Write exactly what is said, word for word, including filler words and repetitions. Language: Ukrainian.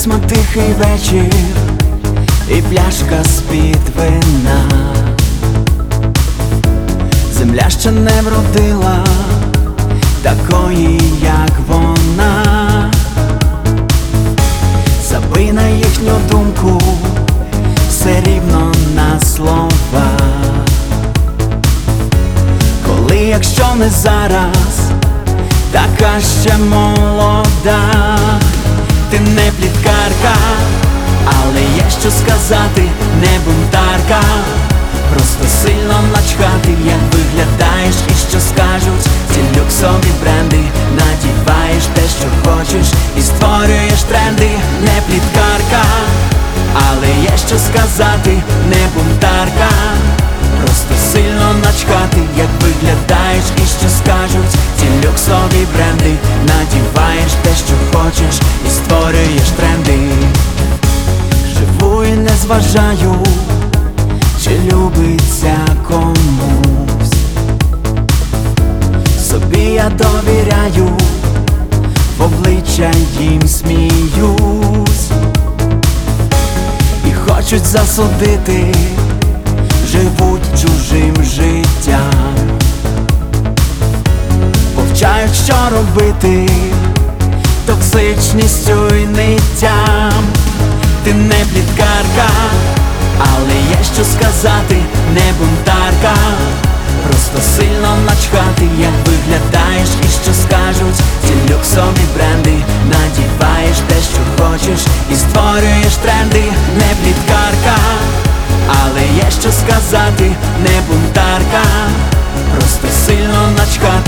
письма, тихий вечір і пляшка з-під вина. Земля ще не вродила такої, як вона. Забий на їхню думку, все рівно на слова. Коли, якщо не зараз, така ще молода. Ти не пліткарка, але є що сказати, не бунтарка. Просто сильно начхати, як виглядаєш і що скажуть ці люксові бренди. Надіваєш те, що хочеш, і створюєш тренди. Не пліткарка, але є що сказати, не бунтарка. Просто сильно начхати, як виглядаєш і що скажуть ці люксові бренди. Надіваєш те, що хочеш, і створюєш тренди. Живу і не зважаю, чи любиться комусь. Собі я довіряю, в обличчя їм сміюсь. І хочуть засудити, живуть чужим життям. Повчають, що робити токсичністю й ниттям. Ти не пліткарка, але є що сказати, не бунтарка. Просто сильно начхати, як виглядаєш і що скажуть ці люксові бренди. Надіваєш те, що хочеш, і створюєш тренди. Не пліткарка, але є що сказати, не бунтарка. Просто сильно начхати,